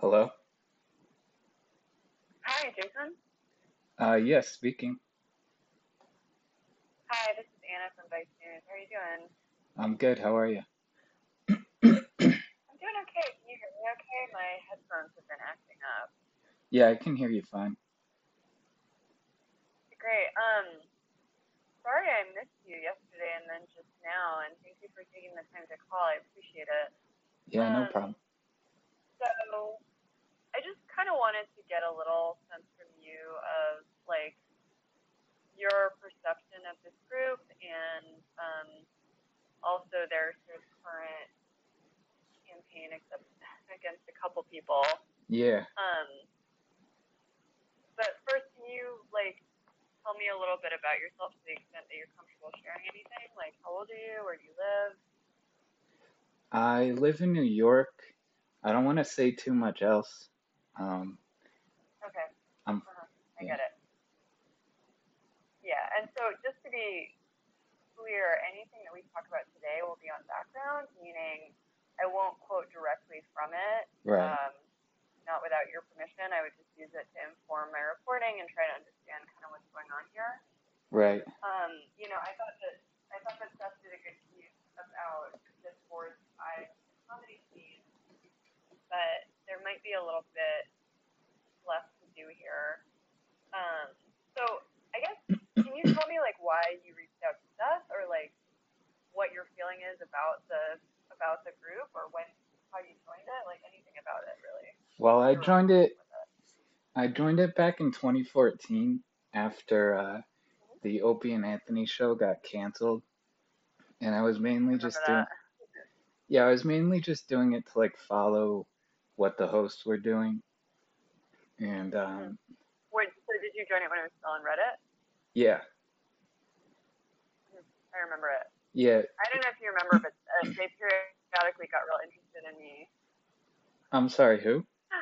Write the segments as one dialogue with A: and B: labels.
A: Hello?
B: Hi, Jason.
A: Yes, speaking.
B: Hi, this is Anna from Vice News. How are you doing?
A: I'm good. How are you?
B: I'm doing okay. Can you hear me okay? My headphones have been acting up.
A: Yeah, I can hear you fine.
B: Great. Sorry I missed you yesterday and then just now, and thank you for taking the time to call. I appreciate it.
A: Yeah, no
B: Um,
A: problem.
B: so I just kind of wanted to get a little sense from you of like your perception of this group and also their sort of current campaign against a couple people.
A: Yeah.
B: Um, but first, can you like tell me a little bit about yourself to the extent that you're comfortable sharing anything? Like, how old are you? Where do you live?
A: I live in New York. I don't want to say too much else. Um,
B: Okay.
A: I'm,
B: I
A: yeah.
B: get it. Yeah. And so, just to be clear, anything that we talk about today will be on background, meaning I won't quote directly from it,
A: Right,
B: not without your permission. I would just use it to inform my reporting and try to understand kind of what's going on here.
A: right.
B: I thought that Seth did a good piece about the sports side of the comedy scene, but there might be a little bit left to do here. Um, so I guess can you tell me like why you reached out to Seth, or like what your feeling is about the group, or when how you joined it, like anything about it really,
A: Well,
B: your relationship with it.
A: I joined it back in 2014 after
B: Mm-hmm.
A: the Opie and Anthony show got canceled, and I was mainly
B: Remember
A: just
B: that?
A: doing, yeah, I was mainly just doing it to like follow what the hosts were doing, and
B: Mm-hmm. Wait, so did you join it when it was still on Reddit?
A: yeah,
B: Mm-hmm. I remember it.
A: yeah.
B: I don't know if you remember, but they periodically got real interested in me.
A: I'm sorry, who?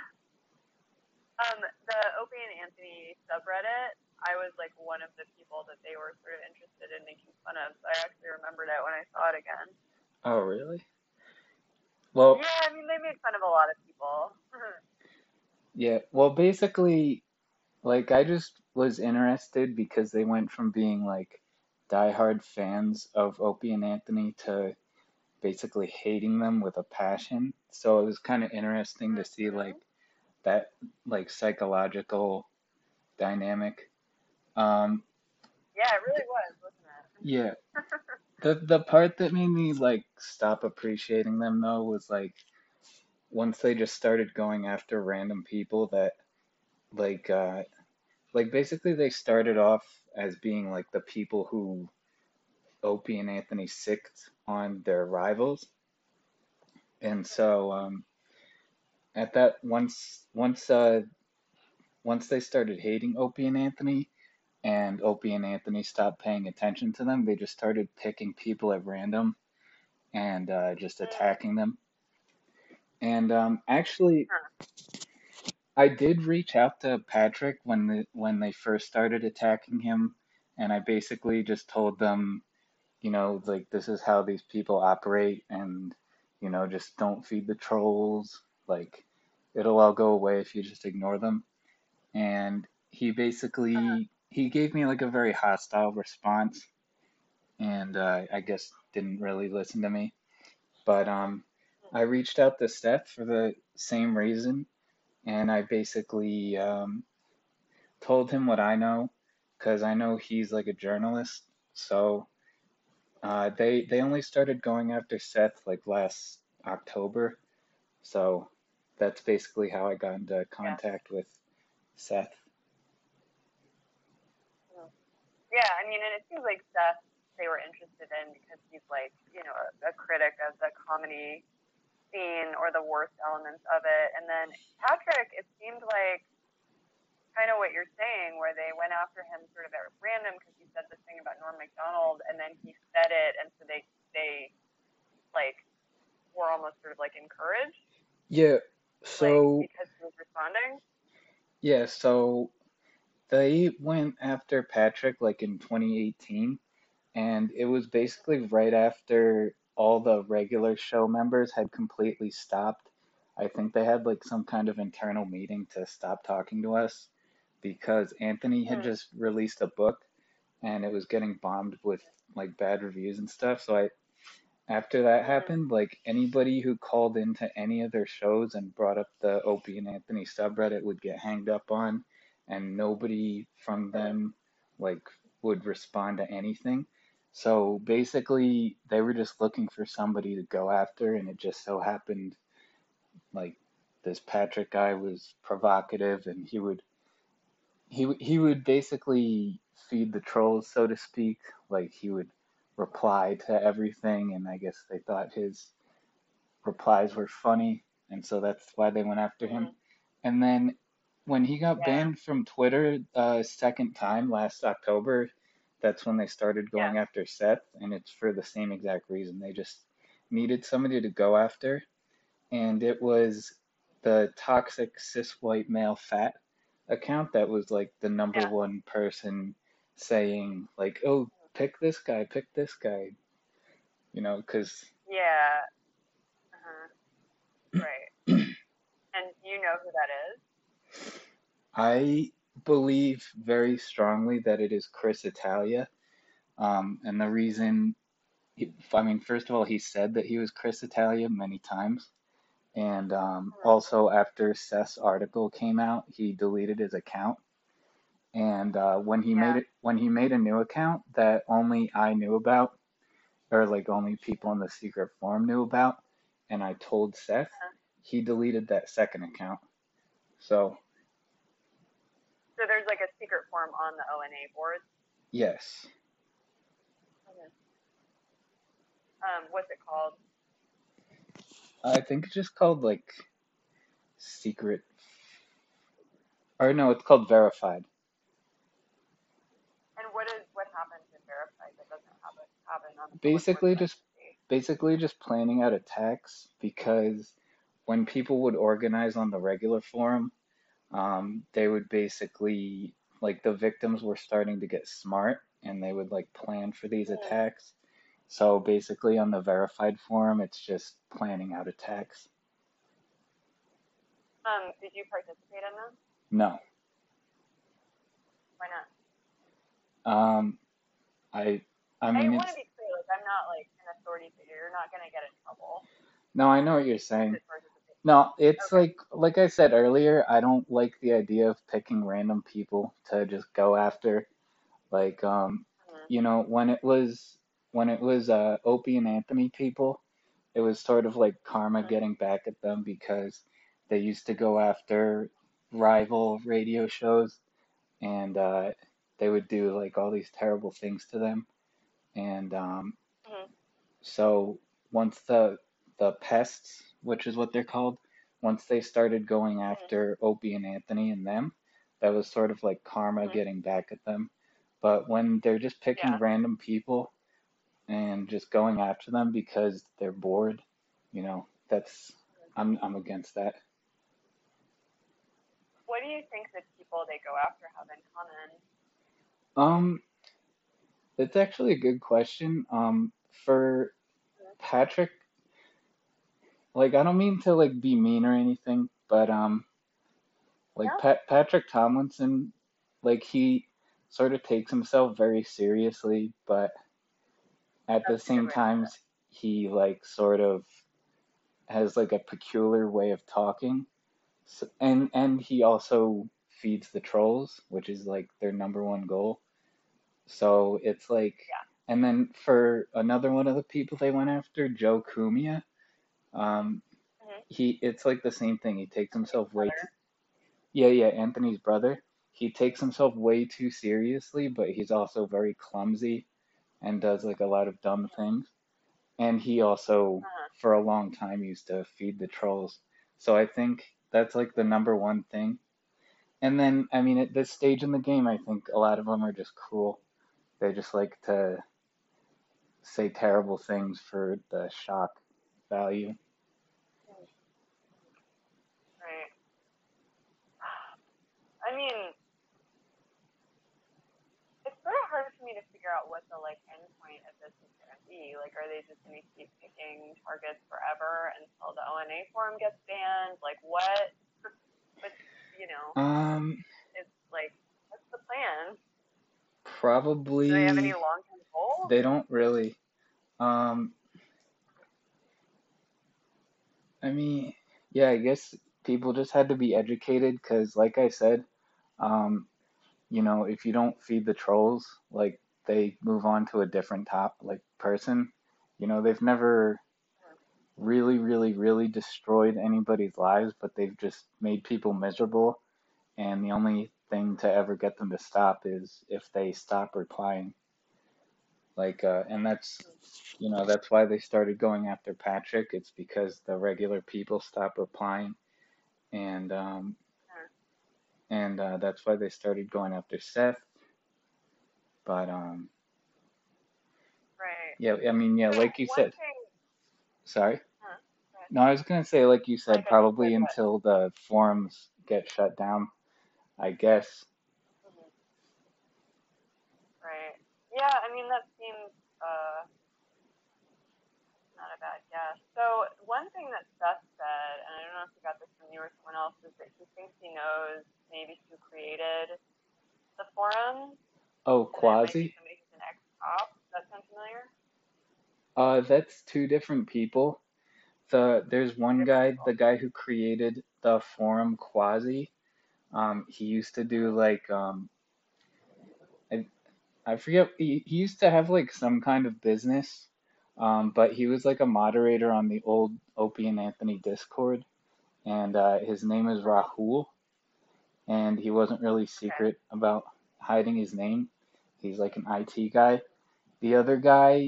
B: The Opie and Anthony subreddit, I was like one of the people that they were sort of interested in making fun of. So I actually remembered it when I saw it again.
A: Oh, really? Well,
B: Yeah, I mean they made fun of a lot of people.
A: yeah. Well, basically, like I just was interested because they went from being like diehard fans of Opie and Anthony to basically hating them with a passion. So it was kind of interesting to see like
B: Mm-hmm.
A: that like psychological dynamic. Um,
B: Yeah, it really was, wasn't it?
A: yeah. The part that made me like stop appreciating them though was like once they just started going after random people that like basically they started off as being like the people who Opie and Anthony sicked on their rivals. And so at that once they started hating Opie and Anthony and Opie and Anthony stopped paying attention to them, they just started picking people at random and just
B: Mm-hmm.
A: attacking them. And actually,
B: Huh.
A: I did reach out to Patrick when they first started attacking him, and I basically just told them, like this is how these people operate, and just don't feed the trolls. Like it'll all go away if you just ignore them. And
B: Uh-huh.
A: he gave me like a very hostile response, and I guess didn't really listen to me. But I reached out to Steph for the same reason, and I basically told him what I know, because I know he's like a journalist. So they only started going after Seth like last October. So that's basically how I got into
B: Yeah.
A: contact with Seth.
B: Mm. Yeah, I mean, and it seems like Seth they were interested in because he's like, a critic of the comedy scene or the worst elements of it. And then Patrick, it seemed like kind of what you're saying, where they went after him sort of at random because he said this thing about Norm Macdonald, and then he said it, and so they like were almost sort of like encouraged,
A: Yeah,
B: like
A: so
B: because he was responding.
A: yeah, so they went after Patrick like in 2018, and it was basically right after all the regular show members had completely stopped. I think they had like some kind of internal meeting to stop talking to us because Anthony had
B: Mm,
A: just released a book and it was getting bombed with like bad reviews and stuff. So I after that
B: mm,
A: happened, like anybody who called into any of their shows and brought up the Opie and Anthony subreddit would get hanged up on, and nobody from
B: mm,
A: them like would respond to anything. So basically, they were just looking for somebody to go after, and it just so happened like this Patrick guy was provocative, and he would basically feed the trolls, so to speak. Like he would reply to everything, and I guess they thought his replies were funny, and so that's why they went after him.
B: mm.
A: And then when he got
B: Yeah,
A: banned from Twitter second time last October, that's when they started
B: yeah,
A: going after Seth, and it's for the same exact reason. They just needed somebody to go after, and it was the toxic cis white male fat account that was like the number
B: yeah,
A: one person saying like, "Oh, pick this guy," because
B: yeah. Uh-huh. Right. And you know who that is?
A: I believe very strongly that it is Chris Italia. And the
B: Mm-hmm.
A: reason, I mean, first of all, he said that he was Chris Italia many times. And
B: Mm-hmm.
A: also, after Seth's article came out, he deleted his account. And
B: Yeah.
A: when he made a new account that only I knew about, or like only people in the secret forum knew about, and I told Seth,
B: Uh-huh.
A: he deleted that second account. So,
B: So there's like a secret forum on the ONA board.
A: yes,
B: Mm-hmm. What's it called?
A: I think it's just called like secret, or no, it's called verified.
B: And what happens in verified that doesn't happen on the public board
A: Basically
B: that I
A: just
B: can see?
A: basically just planning out attacks because when people would organize on the regular forum, they would basically like the victims were starting to get smart and they would like plan for these
B: Mm-hmm.
A: attacks. So basically on the verified forum, it's just planning out attacks.
B: Did you participate in them?
A: No.
B: Why not?
A: Um, I I
B: I
A: mean
B: want to
A: it's
B: be clear. Like, I'm not like an authority figure. You're not gonna get in trouble
A: no, I know what you're
B: to
A: saying.
B: participate.
A: No, it's
B: Okay.
A: like I said earlier, I don't like the idea of picking random people to just go after. Like
B: Mm-hmm.
A: when it was Opie and Anthony people, it was sort of like karma
B: Mm-hmm.
A: getting back at them because they used to go after rival radio shows and they would do like all these terrible things to them. And
B: Mm-hmm.
A: so once the pests, which is what they're called, once they started going
B: Mm-hmm.
A: after Opie and Anthony and them, that was sort of like karma
B: Mm-hmm.
A: getting back at them. But when they're just picking
B: Yeah.
A: random people and just going after them because they're bored, that's I'm against that.
B: What do you think the people they go after have in common?
A: Um, it's actually a good question. For
B: Mm-hmm.
A: Patrick, like I don't mean to like be mean or anything, but like
B: No.
A: Patrick Tomlinson, like he sort of takes himself very seriously, but at the
B: That's a good
A: same
B: way to put
A: time,
B: it.
A: he like sort of has like a peculiar way of talking. So, and he also feeds the trolls, which is like their number one goal. So it's like,
B: Yeah.
A: and then for another one of the people they went after, Joe Kumia, um,
B: Mm-hmm.
A: it's like the same thing. He takes
B: Anthony's
A: himself way
B: brother.
A: too, yeah, yeah, Anthony's brother. He takes himself way too seriously, but he's also very clumsy and does like a lot of dumb things. And he also,
B: Uh-huh.
A: for a long time, used to feed the trolls. So I think that's like the number one thing. And then, I mean, at this stage in the game, I think a lot of them are just cruel. They just like to say terrible things for the shock value.
B: Mm-hmm. Right. I mean, it's sort of hard for me to figure figure out what the like endpoint of this is going to be. Like, are they just going to keep picking targets forever until the ONA forum gets banned? Like, what? But you know,
A: Um,
B: it's like, what's the plan? Do they have any
A: Probably
B: long-term goals?
A: they don't really. Um, I mean, yeah, I guess people just had to be educated because, like I said, um, if you don't feed the trolls, like they move on to a different person. They've never really, really, really destroyed anybody's lives, but they've just made people miserable. And the only thing to ever get them to stop is if they stop replying. And that's why they started going after Patrick. It's because the regular people stopped replying, and that's why they started going after Seth. But
B: Right.
A: yeah, I mean, yeah,
B: So
A: like you
B: one
A: said.
B: thing,
A: Sorry.
B: huh? Go ahead.
A: No, I was gonna say, like you
B: I
A: said,
B: thought you said
A: probably
B: what?
A: until the forums get shut down, I guess.
B: Mhm. Right. Yeah, I mean that seems not a bad guess. So one thing that Seth said, and I don't know if he got this from you or someone else, is that he thinks he knows maybe who created the forum,
A: Oh,
B: and that it might be
A: Quasi.
B: somebody who's an ex-cop. Does that sound familiar?
A: That's two different people. There's
B: Two
A: one
B: different
A: guy,
B: people.
A: the guy who created the forum Quasi. He used to do
B: Mm-hmm.
A: I, I forget, he used to have like some kind of business, but he was like a moderator on the old Opie and Anthony Discord, and his name is
B: Mm-hmm.
A: Rahul, and he wasn't really
B: Okay.
A: secret about hiding his name. He's like an IT guy. The other guy,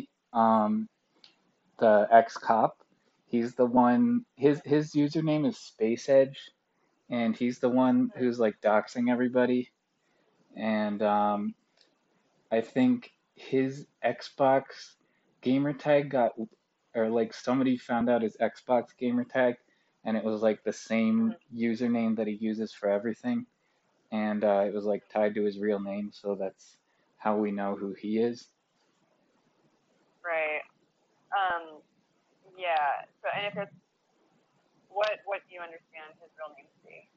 A: the ex-cop, he's the one, his username is Space Edge, and he's the one
B: Mm-hmm.
A: who's like doxing everybody. And I think his Xbox gamer tag or like somebody found out his Xbox gamer tag, and it was like the same
B: Mm-hmm.
A: username that he uses for everything, and it was like tied to his real name, so that's how we know who he is.
B: Right. Um. Yeah. So, and if it's what do you understand his real name to be?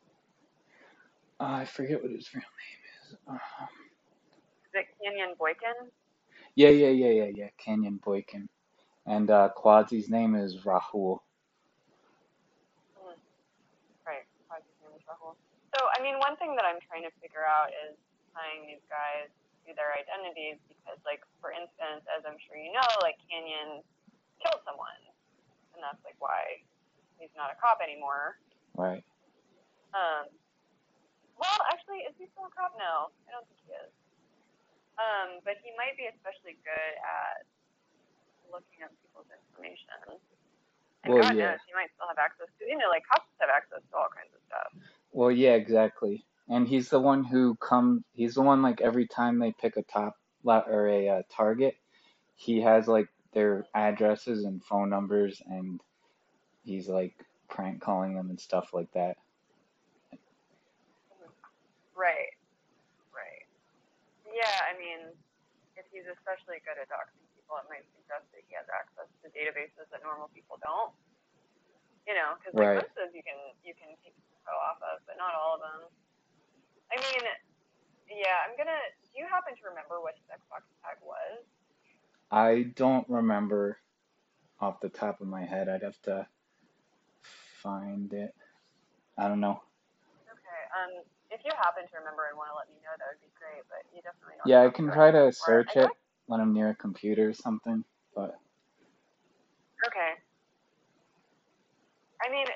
A: I forget what his real name is.
B: Is it Kenyon Boykin?
A: Yeah, yeah, yeah, yeah, yeah. Canyon Boykin, and Quadsy's name is Rahul.
B: Mm-hmm. Right. His name is Rahul. So, I mean, one thing that I'm trying to figure out is tying these guys to their identities because, like, for instance, as I'm sure you know, like Canyon killed someone, and that's like why he's not a cop anymore.
A: Right.
B: Um, well, actually, is he still a cop? No, I don't think he is. But he might be especially good at looking up people's information. And
A: Well,
B: God
A: yeah.
B: knows, he might still have access to, like cops have access to all kinds of stuff.
A: Well, yeah, exactly. And he's the one like every time they pick a or a target, he has like their addresses and phone numbers, and he's like prank calling them and stuff like that.
B: Right, right. Yeah, I mean, if he's especially good at doxing people, it might suggest that he has access to databases that normal people don't. Because like
A: Right.
B: most of those you can take info off of, but not all of them. I mean, yeah, I'm gonna. Do you happen to remember what his Xbox tag was?
A: I don't remember off the top of my head. I'd have to find it. I don't know.
B: Okay. If you happen to remember and want to let me know, that would be great. But you definitely don't
A: Yeah, I
B: have to
A: can
B: or
A: try
B: anything
A: to
B: for it. I
A: search
B: know.
A: it when I'm near a computer or something, but
B: Okay. I mean,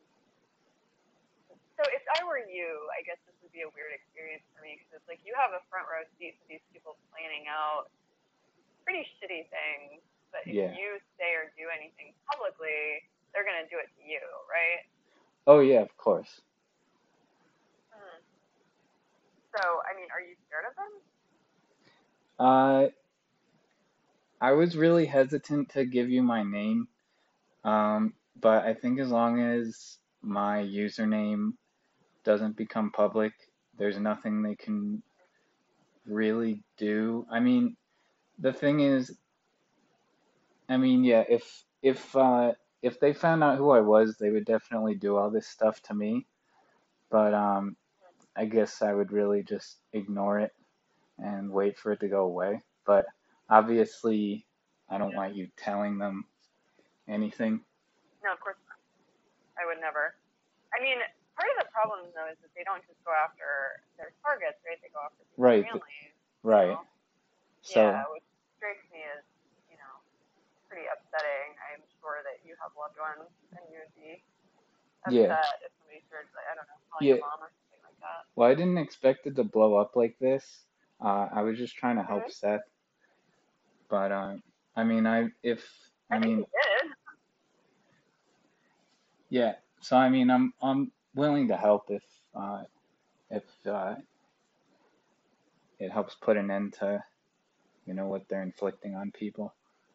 B: so if I were you, I guess this would be a weird experience for me because it's like you have a front row seat to these people planning out pretty shitty things, but if
A: yeah.
B: you say or do anything publicly, they're gonna do it to you, right?
A: Oh yeah, of course.
B: Hmm. So, I mean, are you scared of them?
A: Uh, I was really hesitant to give you my name. But I think as long as my username doesn't become public, there's nothing they can really do. I mean, the thing is, I mean, yeah, if they found out who I was, they would definitely do all this stuff to me. But I guess I would really just ignore it and wait for it to go away. But obviously, I don't
B: Yeah.
A: want you telling them anything.
B: No, of course not. I would never. I mean, part of the problem though is that they don't just go after their targets, right? They go after people's
A: Right,
B: families. You
A: right.
B: know.
A: So,
B: Yeah, which strikes me as you know pretty upsetting. I'm sure that you have loved ones, and you would be
A: yeah,
B: upset if somebody started, like, I don't know, calling
A: yeah.
B: your mom or something like that.
A: Well, I didn't expect it to blow up like this. I was just trying to help
B: Mm-hmm.
A: Seth, but I mean,
B: I
A: I
B: think
A: mean,
B: you did.
A: yeah. So I mean, I'm willing to help if it helps put an end to what they're inflicting on people.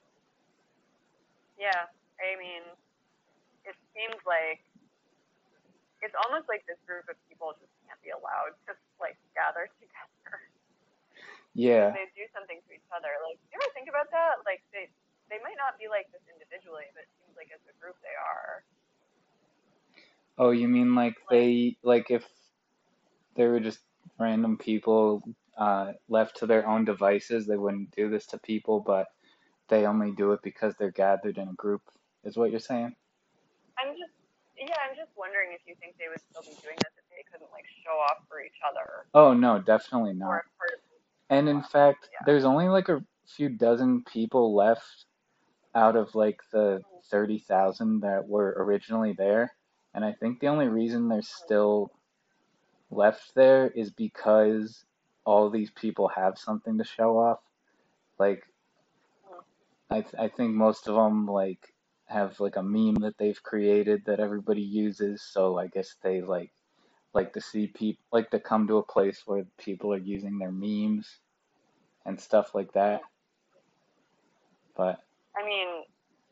B: Yeah. I mean, it seems like it's almost like this group of people just can't be allowed to like gather together because
A: Yeah.
B: they do something to each other. Like, do you ever think about that? Like, they might not be like this individually, but it seems like as a group they are.
A: Oh, you mean like
B: Like,
A: if they were just random people left to their own devices, they wouldn't do this to people, but they only do it because they're gathered in a group, is what you're saying?
B: I'm just, yeah, I'm just wondering if you think they would still be doing this if they couldn't like show off for each other,
A: Oh, no, definitely
B: or
A: not.
B: if part of it is
A: And
B: show
A: in
B: off.
A: fact,
B: Yeah.
A: there's only like a few dozen people left out of like the 30,000 that were originally there. And I think the only reason they're still left there is because all these people have something to show off. Like, I think most of them like have like a meme that they've created that everybody uses. So I guess they like to see people like to come to a place where people are using their memes and stuff like that. But
B: I mean,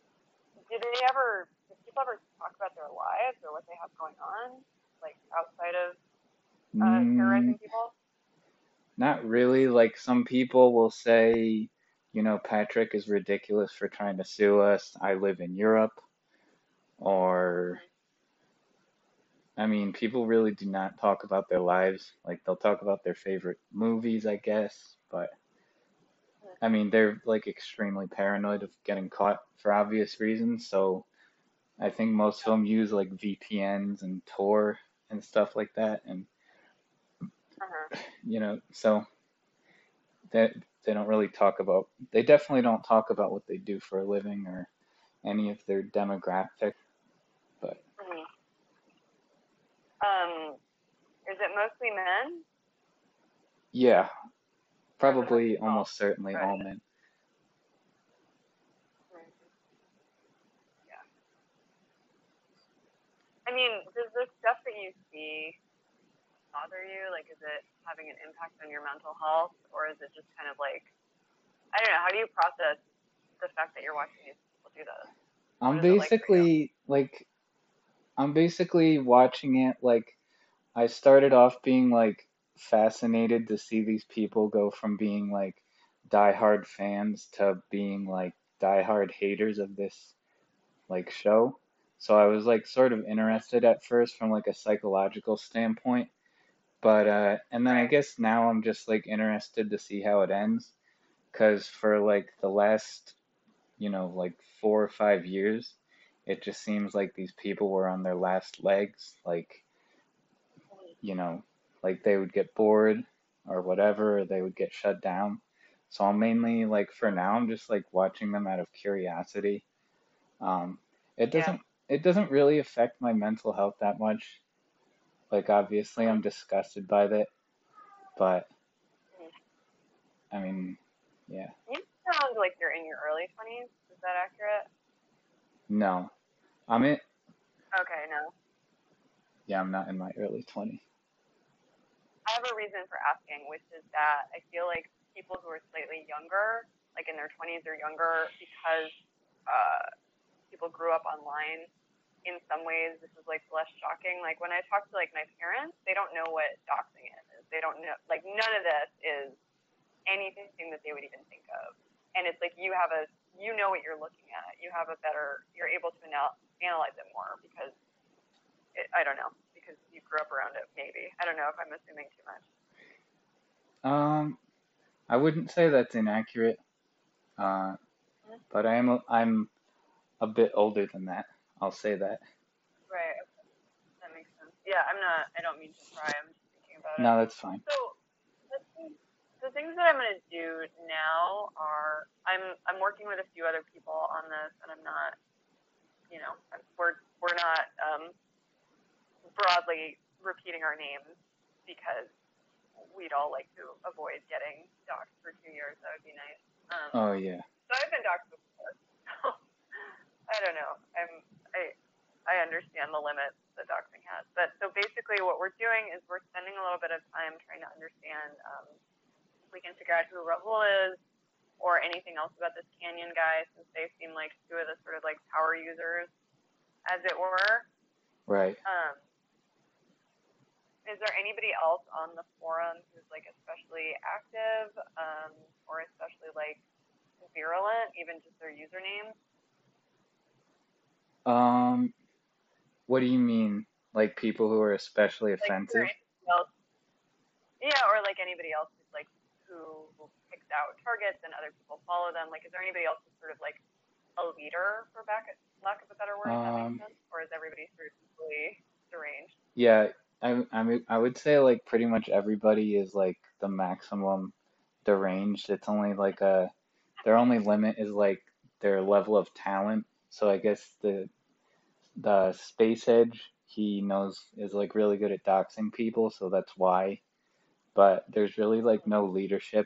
B: do people ever talk about their lives or what they have going on, like outside of
A: mm,
B: terrorizing people?
A: not really. Like some people will say, Patrick is ridiculous for trying to sue us. I live in Europe. Or,
B: Mm-hmm.
A: I mean, people really do not talk about their lives. Like they'll talk about their favorite movies, I guess. But I mean, they're like extremely paranoid of getting caught for obvious reasons. So I think most of them use like VPNs and Tor and stuff like that. And,
B: Uh-huh.
A: so that they don't really talk about, they definitely don't talk about what they do for a living or any of their demographic. But
B: Mm-hmm. Um, is it mostly men,
A: yeah,
B: or is it
A: probably
B: mostly both?
A: almost certainly
B: Right.
A: all men.
B: Mm-hmm. Yeah. I mean, does the stuff that you see bother you? Like, is it having an impact on your mental health, or is it just kind of like, I don't know, how do you process the fact that you're watching these people do this? What
A: I'm
B: is it like for you?
A: basically like I'm basically watching it like I started off being like fascinated to see these people go from being like diehard fans to being like diehard haters of this like show. So I was like sort of
B: Mm-hmm.
A: interested at first from like a psychological standpoint, but and then I
B: Right.
A: guess now I'm just like interested to see how it ends, 'cause for like the last, like 4 or 5 years, it just seems like these people were on their last legs, like
B: Mm-hmm.
A: you know, like they would get bored or whatever, or they would get shut down. So I'm mainly like for now, I'm just like watching them out of curiosity. Um, it
B: Yeah.
A: doesn't it doesn't really affect my mental health that much. Like obviously
B: Mm-hmm.
A: I'm disgusted by that, but
B: Mm-hmm.
A: I mean, yeah,
B: You sound like you're in your early 20s. Is that accurate?
A: no, I'm in,
B: Okay, no.
A: yeah, I'm not in my early 20s.
B: I have a reason for asking, which is that I feel like people who are slightly younger, like in their 20s or younger, because uh, people grew up online, in some ways this is like less shocking. Like when I talk to like my parents, they don't know what doxing is. They don't know, like none of this is anything that they would even think of. And it's like you know what you're looking at. You're able to analyze it more because I don't know, because you grew up around it, maybe. I don't know if I'm assuming too much.
A: Um, I wouldn't say that's inaccurate, uh,
B: Mhm.
A: but I'm a bit older than that. I'll say that.
B: Right. Okay. That makes sense. Yeah, I don't mean to pry. I'm just thinking about it.
A: No, that's fine.
B: So the things, the things that I'm going to do now are I'm working with a few other people on this, and I'm not, we're not broadly repeating our names because we'd all like to avoid getting doxxed for 2 years. That would be nice.
A: Oh yeah.
B: So I've been doxxed before. So I don't know. I understand the limits that doxing has. But so basically, what we're doing is we're spending a little bit of time trying to understand. We can figure out who Rahul is or anything else about this Canyon guy, since they seem like two of the sort of like power users, as it were.
A: Right.
B: Is there anybody else on the forum who's like especially active, or especially like virulent, even just their username?
A: Um, what do you mean? Like people who are especially
B: Like, is there
A: offensive?
B: anybody else? Yeah, or like anybody else who's like who picks out targets and other people follow them. Like, is there anybody else who's sort of like a leader, for lack of a better word, if that makes
A: Um,
B: sense? Or is everybody sort of equally deranged?
A: yeah, I would say like pretty much everybody is like the maximum deranged. It's only like their only limit is like their level of talent. So I guess the Space Edge he knows is like really good at doxing people, so that's why. But there's really like no leadership.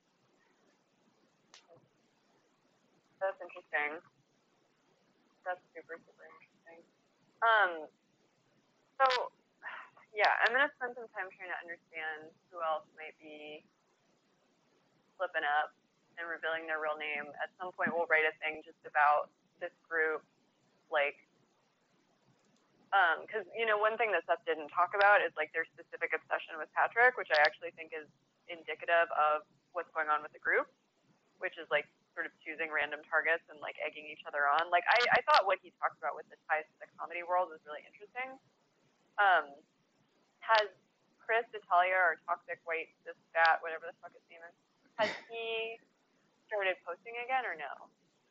B: That's interesting. That's super, super interesting. Um, so yeah, I'm gonna spend some time trying to understand who else might be flipping up and revealing their real name. At some point, we'll write a thing just about this group, like, because one thing that Seth didn't talk about is like their specific obsession with Patrick, which I actually think is indicative of what's going on with the group, which is like sort of choosing random targets and like egging each other on. Like I thought what he talked about with the ties to the comedy world was really interesting. Um, has Chris Italia or Toxic White this Fat, whatever the fuck his name is, has he started posting again or no?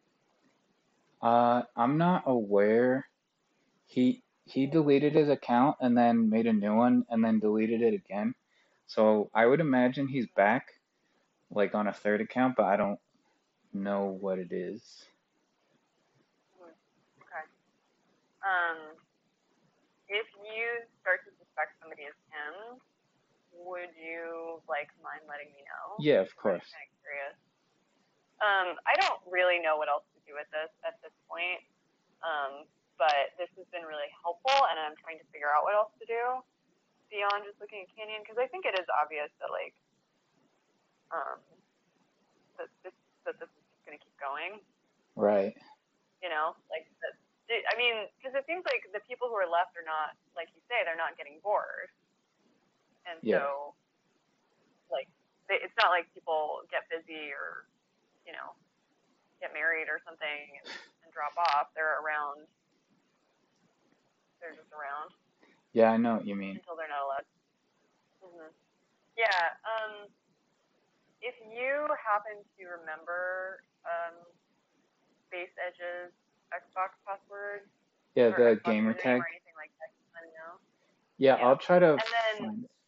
A: I'm not aware. He deleted his account and then made a new one and then deleted it again. So I would imagine he's back, like on a third account, but I don't know what it is.
B: Hmm. Okay. Um, if you start to suspect somebody is him, would you like mind letting me know?
A: Yeah, of
B: I'm
A: course.
B: kind of curious. I don't really know what else to do with this at this point. But this has been really helpful, and I'm trying to figure out what else to do beyond just looking at Canyon, because I think it is obvious that like um, that this is just going to keep going.
A: Right.
B: Like that. I mean, because it seems like the people who are left are not, like you say, they're not getting bored, and
A: Yeah.
B: so like it's not like people get busy or you know get married or something and drop off. They're around. They're just around
A: Yeah, I know what you mean.
B: until they're not allowed. Mm-hmm. Yeah. If you happen to remember Space Edge's Xbox password
A: Yeah,
B: or
A: the
B: Xbox
A: gamer
B: username
A: tag.
B: or anything like that, let me know.
A: Yeah,
B: Yeah.
A: I'll try to
B: And then
A: find it.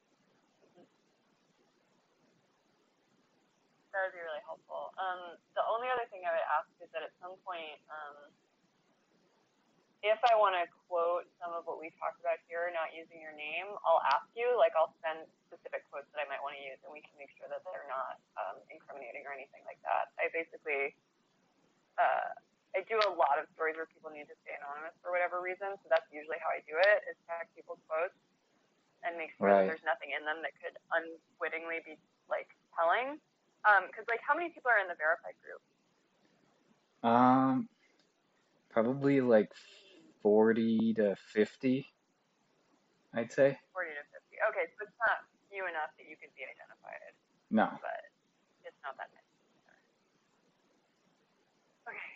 B: that would be really helpful. The only other thing I would ask is that at some point, if I want to quote some of what we talked about here, not using your name, I'll ask you, like I'll send specific quotes that I might want to use, and we can make sure that they're not incriminating or anything like that. I basically, I do a lot of stories where people need to stay anonymous for whatever reason, so that's usually how I do it, is check people's quotes and make sure that
A: Right.
B: there's nothing in them that could unwittingly be like telling. Because like, how many people are in the verified group?
A: Um, Probably like 40 to 50, I'd say.
B: 40 to 50. Okay, so it's not few enough that you could be identified,
A: No.
B: but not that many. Okay.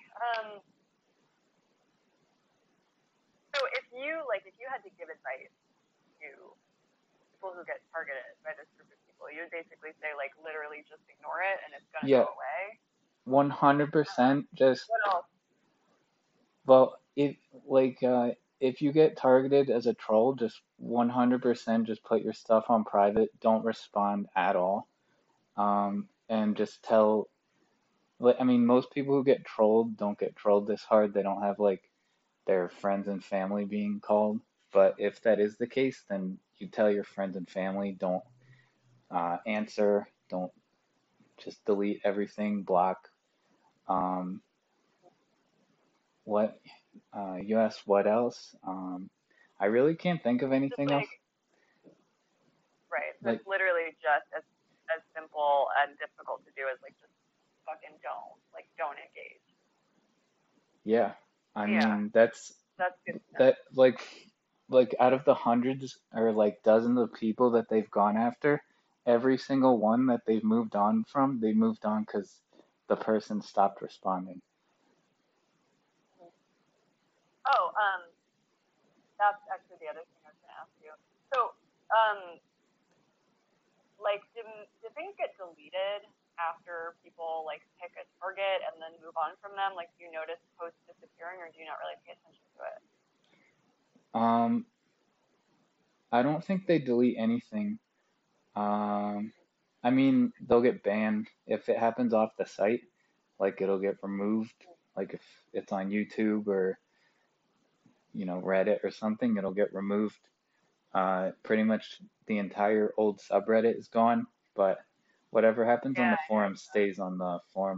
B: So if you had to give advice to people who get targeted by this group of people, you would basically say like literally just ignore it and it's gonna
A: Yeah,
B: go away.
A: 100% just,
B: What else?
A: well, if you get targeted as a troll, just 100% just put your stuff on private, don't respond at all. And just tell, like, I mean, most people who get trolled don't get trolled this hard. They don't have like their friends and family being called. But if that is the case, then you tell your friends and family, don't answer, don't just delete everything, block. Um, what you asked what else? I really can't think of
B: Just
A: anything else.
B: like right. So
A: Like,
B: it's literally just as simple and difficult to do as like just fucking don't engage.
A: yeah, I
B: Yeah,
A: mean
B: that's good to know.
A: that like out of the hundreds or like dozens of people that they've gone after, every single one that they've moved on from, they moved on because the person stopped responding.
B: Oh, that's actually the other thing I was gonna ask you. So, um, like, do things get deleted after people like pick a target and then move on from them? Like, do you notice posts disappearing, or do you not really pay attention to it?
A: Um, I don't think they delete anything. Um, I mean, they'll get banned if it happens off the site, like it'll get removed. Like if it's on YouTube or, Reddit or something, it'll get removed. Pretty much the entire old subreddit is gone, but whatever happens on
B: Yeah,
A: the
B: I
A: forum
B: noticed that.
A: stays on the forum.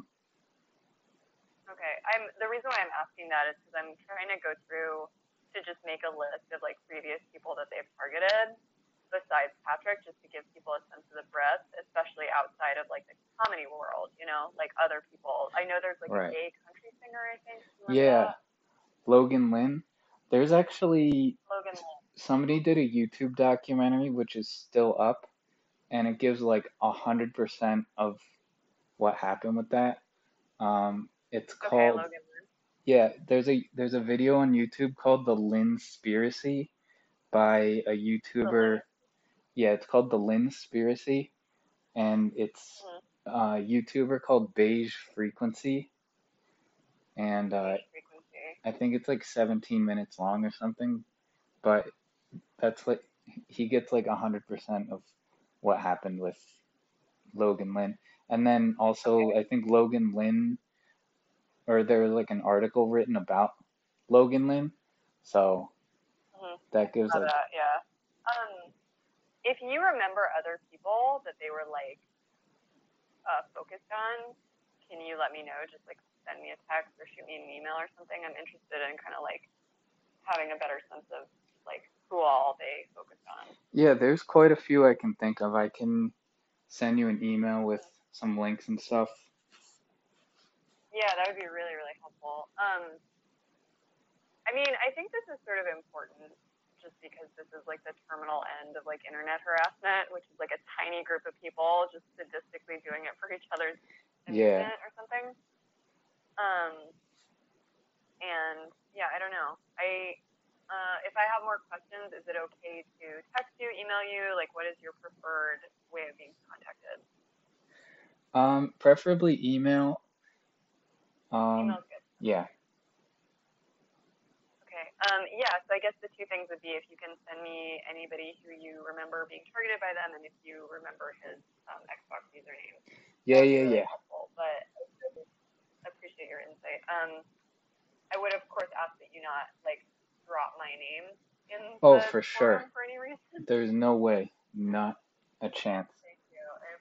B: Okay, the reason why I'm asking that is because I'm trying to go through to just make a list of like previous people that they've targeted besides Patrick, just to give people a sense of the breadth, especially outside of like the comedy world, like other people. I know there's like a
A: Right.
B: gay country singer, I think. Do you remember
A: Yeah,
B: that?
A: Logan Lynn. There's actually
B: Logan Lynn.
A: somebody did a YouTube documentary which is still up, and it gives like 100% of what happened with that. It's
B: Okay,
A: called
B: Logan Lynn.
A: Yeah, there's a video on YouTube called The Linspiracy by a
B: The
A: YouTuber.
B: Lynn.
A: Yeah, it's called The Linspiracy, and it's
B: Mm-hmm.
A: a YouTuber called Beige Frequency, and
B: Beige frequency.
A: I think it's like 17 minutes long or something, but that's like he gets like 100% of what happened with Logan Lynn. And then also
B: Okay.
A: I think Logan Lynn, or there was like an article written about Logan Lynn, so
B: Mm-hmm. I
A: that gives
B: saw
A: like,
B: that. Yeah. If you remember other people that they were like focused on, can you let me know? Just like send me a text or shoot me an email or something. I'm interested in kind of like having a better sense of like who all they focused on.
A: yeah, there's quite a few I can think of. I can send you an email with some links and stuff.
B: Yeah, that would be really, really helpful. I mean, I think this is sort of important just because this is like the terminal end of like internet harassment, which is like a tiny group of people just sadistically doing it for each other's
A: Yeah.
B: amusement or something. Um, and yeah, I don't know. If I have more questions, is it okay to text you, email you? Like, what is your preferred way of being contacted?
A: Preferably email.
B: Email's good.
A: Yeah.
B: Okay. Yeah, so I guess the two things would be if you can send me anybody who you remember being targeted by them and if you remember his Xbox username.
A: Yeah,
B: That would be
A: yeah,
B: really
A: yeah.
B: helpful, but I appreciate your insight. I would, of course, ask that you not, like, drop my name in
A: Oh,
B: the
A: for sure.
B: forum for any reason.
A: There's no way. Not a chance.
B: Thank you.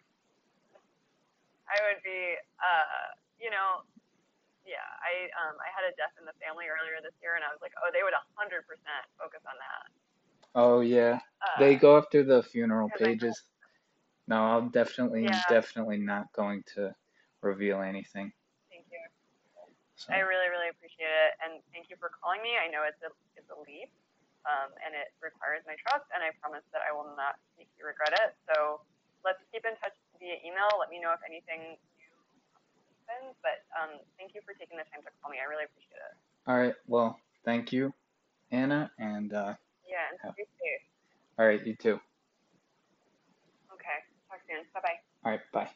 B: I would be, you know, yeah, I had a death in the family earlier this year, and I was like, oh, they would 100% focus on that.
A: Oh, yeah. They go after the funeral
B: Because I know,
A: pages. No, I'm definitely,
B: yeah,
A: definitely not going to reveal anything.
B: thank you. I
A: So,
B: really, really appreciate it, and thank you for calling me. I know it's a leap, and it requires my trust, and I promise that I will not make you regret it. So let's keep in touch via email. Let me know if anything happens. But thank you for taking the time to call me. I really appreciate it.
A: All right. Well, thank you, Anna, and
B: Yeah, and stay safe.
A: all right, you too.
B: Okay, talk soon. Bye bye.
A: All right, bye.